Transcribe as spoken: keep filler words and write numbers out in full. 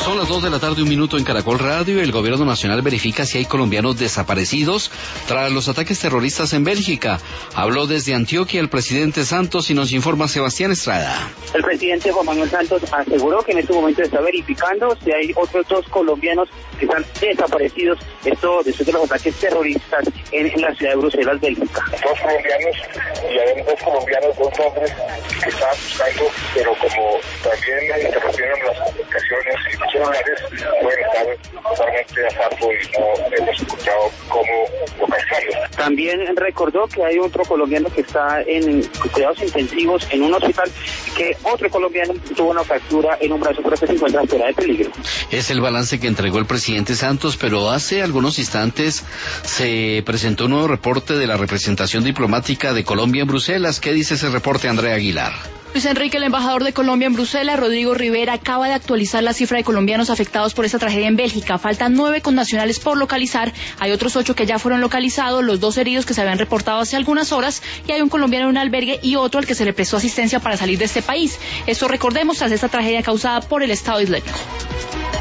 Son las dos de la tarde, un minuto en Caracol Radio. El gobierno nacional verifica si hay colombianos desaparecidos tras los ataques terroristas en Bélgica. Habló desde Antioquia el presidente Santos y nos informa Sebastián Estrada. El presidente Juan Manuel Santos aseguró que en este momento está verificando si hay otros dos colombianos que están desaparecidos, esto después de los ataques terroristas en, en la ciudad de Bruselas, Bélgica. Dos colombianos, y hay dos colombianos, dos hombres que estaban buscando, pero como también interrumpieron las comunicaciones y los celulares, pueden estar totalmente a salvo y no hemos escuchado cómo localizarlos. También recordó que hay otro colombiano que está en cuidados intensivos en un hospital, que otro colombiano tuvo una fractura en un brazo, pero que se encuentra fuera de peligro. Es el balance que entregó el presidente Santos, pero hace algunos instantes se presentó un nuevo reporte de la representación diplomática de Colombia en Bruselas. ¿Qué dice ese reporte, Andrea Aguilar? Luis Enrique, el embajador de Colombia en Bruselas, Rodrigo Rivera, acaba de actualizar la cifra de colombianos afectados por esta tragedia en Bélgica. Faltan nueve connacionales por localizar, hay otros ocho que ya fueron localizados, los dos heridos que se habían reportado hace algunas horas, y hay un colombiano en un albergue y otro al que se le prestó asistencia para salir de este país. Esto, recordemos, tras esta tragedia causada por el Estado Islámico.